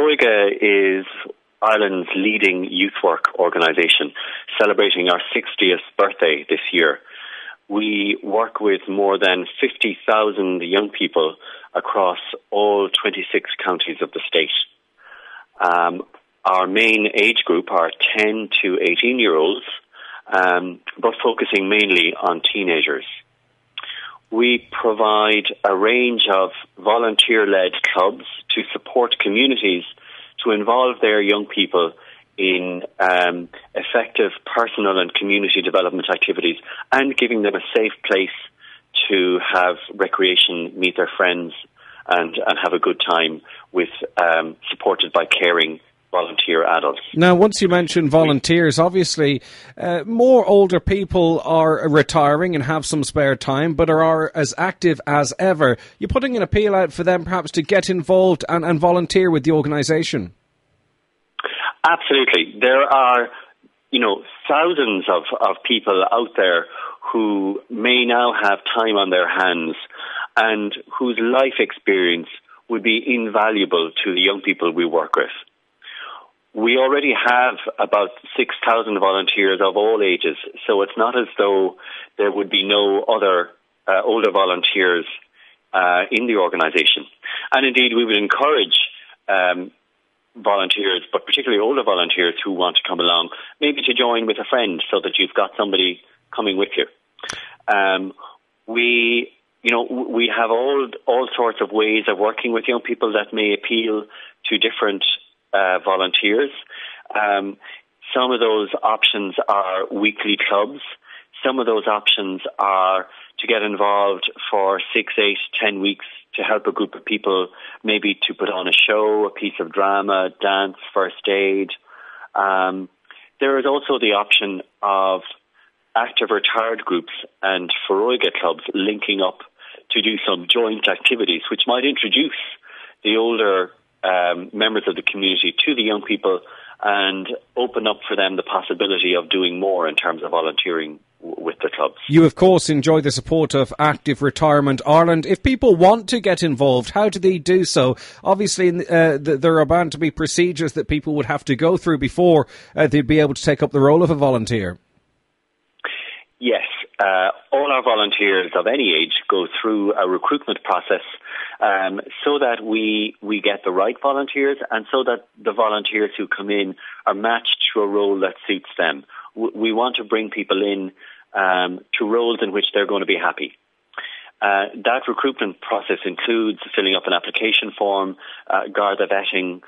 Foróige is Ireland's leading youth work organisation, celebrating our 60th birthday this year. We work with more than 50,000 young people across all 26 counties of the state. Our main age group are 10 to 18-year-olds, but focusing mainly on teenagers. We provide a range of volunteer-led clubs to support communities to involve their young people in effective personal and community development activities and giving them a safe place to have recreation, meet their friends and have a good time with supported by caring volunteer adults. Now, once you mention volunteers, obviously more older people are retiring and have some spare time, but are as active as ever. You're putting an appeal out for them perhaps to get involved and volunteer with the organisation. Absolutely. There are, thousands of people out there who may now have time on their hands and whose life experience would be invaluable to the young people we work with. We already have about 6,000 volunteers of all ages, so it's not as though there would be no other older volunteers in the organisation. And indeed, we would encourage volunteers, but particularly older volunteers who want to come along, maybe to join with a friend so that you've got somebody coming with you. We have all sorts of ways of working with young people that may appeal to different volunteers. Some of those options are weekly clubs. Some of those options are to get involved for 6, 8, 10 weeks to help a group of people, maybe to put on a show, a piece of drama, dance, first aid. There is also the option of active retired groups and Foróige clubs linking up to do some joint activities, which might introduce the older members of the community to the young people and open up for them the possibility of doing more in terms of volunteering with the clubs. You, of course, enjoy the support of Active Retirement Ireland. If people want to get involved, how do they do so? Obviously, there are bound to be procedures that people would have to go through before they'd be able to take up the role of a volunteer. Yes. All our volunteers of any age go through a recruitment process so that we get the right volunteers and so that the volunteers who come in are matched to a role that suits them. We want to bring people in to roles in which they're going to be happy. That recruitment process includes filling up an application form, Garda vetting,